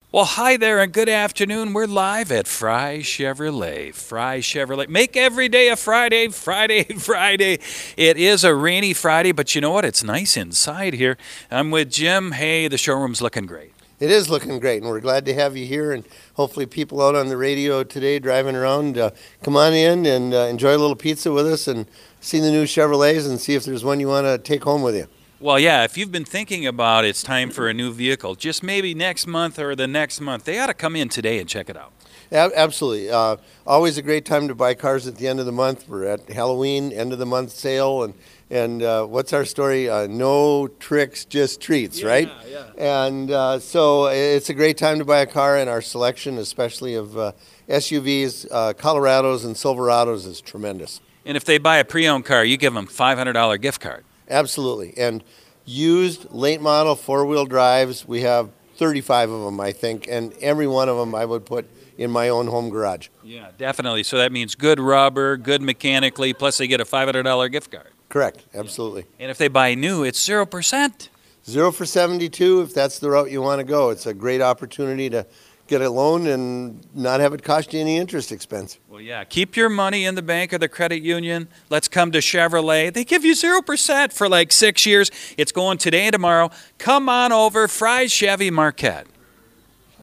Well, hi there and good afternoon. We're live at Fry Chevrolet. Fry Chevrolet. Make every day a Friday, Friday, Friday. It is a rainy Friday, but you know what? It's nice inside here. I'm with Jim. Hey, the showroom's looking great. It is looking great, and we're glad to have you here. And hopefully, people out on the radio today driving around, come on in and enjoy a little pizza with us and see the new Chevrolets and see if there's one you want to take home with you. Well, yeah, if you've been thinking about it's time for a new vehicle, just maybe next month or the next month, they ought to come in today and check it out. Absolutely. Always a great time to buy cars at the end of the month. We're at Halloween, end of the month sale, and what's our story? No tricks, just treats, right? Yeah. And so it's a great time to buy a car, and our selection, especially of SUVs, Colorados, and Silverados, is tremendous. And if they buy a pre-owned car, you give them $500 gift card. Absolutely. And used late model four-wheel drives, we have 35 of them, I think, and every one of them I would put in my own home garage. Yeah, definitely. So that means good rubber, good mechanically, plus they get a $500 gift card. Correct. Absolutely. And if they buy new, it's 0%. 0 for 72 if that's the route you want to go. It's a great opportunity to get a loan and not have it cost you any interest expense. Well, yeah, keep your money in the bank or the credit union. Let's come to Chevrolet. They give you 0% for like 6 years. It's going today and tomorrow. Come on over, Fry Chevy Marquette.